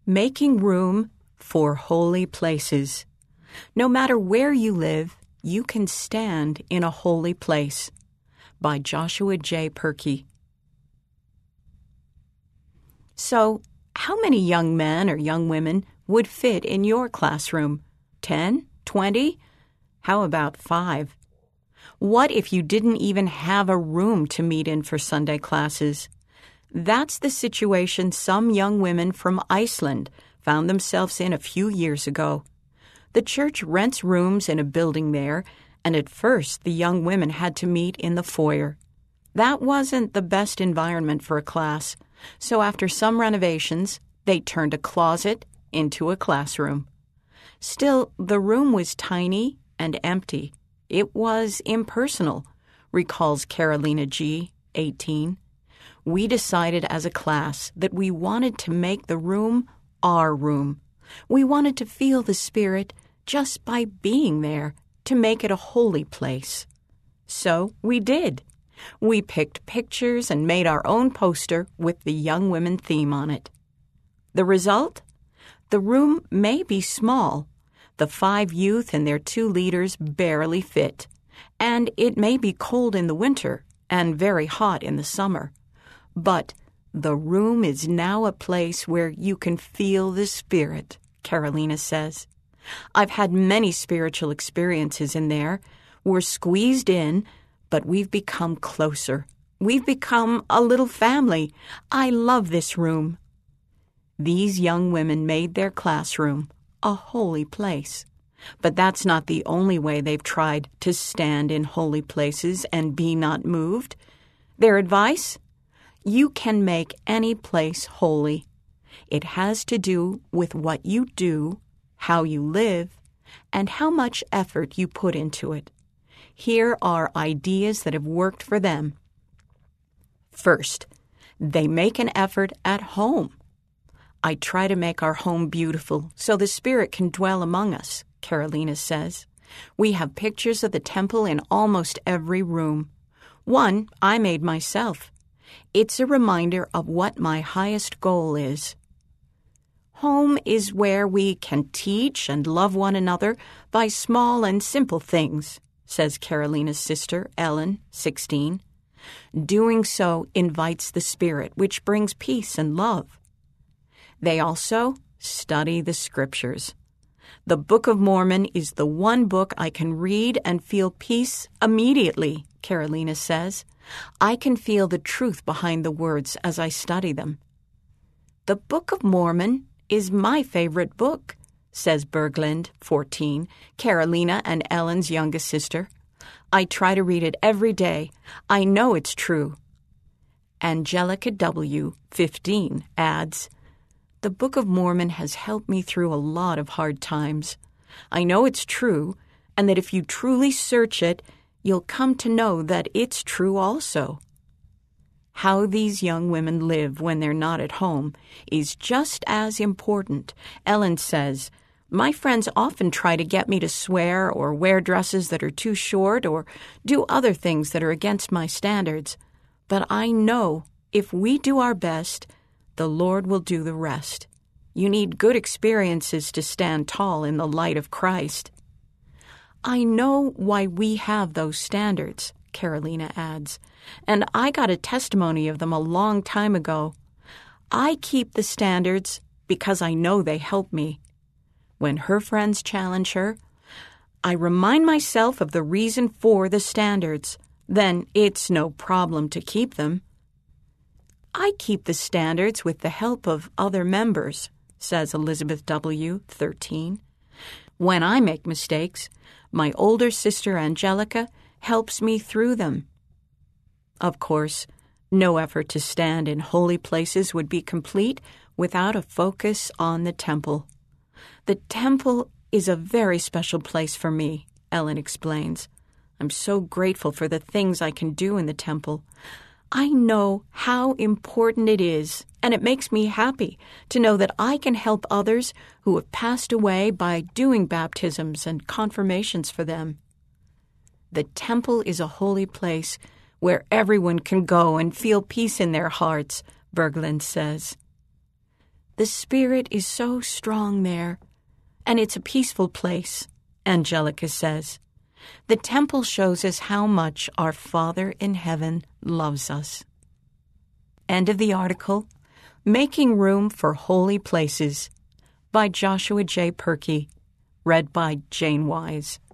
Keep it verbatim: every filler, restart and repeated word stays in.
Making room for holy places. No matter where you live, you can stand in a holy place. By Joshua J. Perkey. So, how many young men or young women would fit in your classroom? Ten? Twenty? How about five? What if you didn't even have a room to meet in for Sunday classes? That's the situation some young women from Iceland found themselves in a few years ago. The church rents rooms in a building there, and at first the young women had to meet in the foyer. That wasn't the best environment for a class, so after some renovations, they turned a closet into a classroom. Still, the room was tiny and empty. It was impersonal, recalls Carolina G., eighteen. We decided as a class that we wanted to make the room our room. We wanted to feel the Spirit just by being there, to make it a holy place. So we did. We picked pictures and made our own poster with the Young Women theme on it. The result? The room may be small. The five youth and their two leaders barely fit. And it may be cold in the winter and very hot in the summer. But the room is now a place where you can feel the Spirit, Carolina says. I've had many spiritual experiences in there. We're squeezed in, but we've become closer. We've become a little family. I love this room. These young women made their classroom a holy place. But that's not the only way they've tried to stand in holy places and be not moved. Their advice? You can make any place holy. It has to do with what you do, how you live, and how much effort you put into it. Here are ideas that have worked for them. First, they make an effort at home. I try to make our home beautiful so the Spirit can dwell among us, Carolina says. We have pictures of the temple in almost every room. One I made myself. It's a reminder of what my highest goal is. Home is where we can teach and love one another by small and simple things, says Carolina's sister, Ellen, sixteen. Doing so invites the Spirit, which brings peace and love. They also study the Scriptures. The Book of Mormon is the one book I can read and feel peace immediately, Carolina says. I can feel the truth behind the words as I study them. The Book of Mormon is my favorite book, says Berglind, fourteen, Carolina and Ellen's youngest sister. I try to read it every day. I know it's true. Angelica W., fifteen, adds, The Book of Mormon has helped me through a lot of hard times. I know it's true, and that if you truly search it, you'll come to know that it's true also. How these young women live when they're not at home is just as important. Ellen says, My friends often try to get me to swear or wear dresses that are too short or do other things that are against my standards. But I know if we do our best, the Lord will do the rest. You need good experiences to stand tall in the light of Christ. I know why we have those standards, Carolina adds, and I got a testimony of them a long time ago. I keep the standards because I know they help me. When her friends challenge her, I remind myself of the reason for the standards. Then it's no problem to keep them. I keep the standards with the help of other members, says Elizabeth W., thirteen. When I make mistakes, my older sister Angelica helps me through them. Of course, no effort to stand in holy places would be complete without a focus on the temple. The temple is a very special place for me, Ellen explains. I'm so grateful for the things I can do in the temple. I know how important it is, and it makes me happy to know that I can help others who have passed away by doing baptisms and confirmations for them. The temple is a holy place where everyone can go and feel peace in their hearts, Berglind says. The Spirit is so strong there, and it's a peaceful place, Angelica says. The temple shows us how much our Father in heaven loves us. End of the article. Making Room for Holy Places by Joshua J. Perkey. Read by Jane Wise.